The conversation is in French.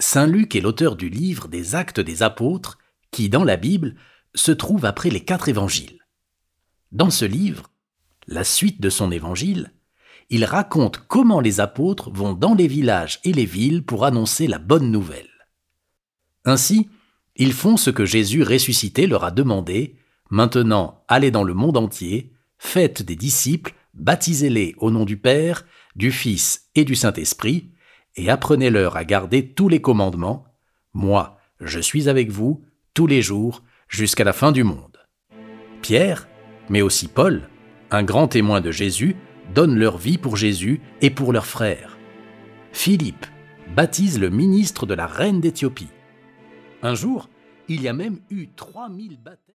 Saint Luc est l'auteur du livre des Actes des Apôtres qui, dans la Bible, se trouve après les 4 évangiles. Dans ce livre, la suite de son évangile, il raconte comment les apôtres vont dans les villages et les villes pour annoncer la bonne nouvelle. Ainsi, ils font ce que Jésus ressuscité leur a demandé: maintenant, allez dans le monde entier, faites des disciples, baptisez-les au nom du Père, du Fils et du Saint-Esprit, et apprenez-leur à garder tous les commandements. Moi, je suis avec vous tous les jours jusqu'à la fin du monde. Pierre, mais aussi Paul, un grand témoin de Jésus, donnent leur vie pour Jésus et pour leurs frères. Philippe baptise le ministre de la reine d'Éthiopie. Un jour, il y a même eu 3000 baptêmes.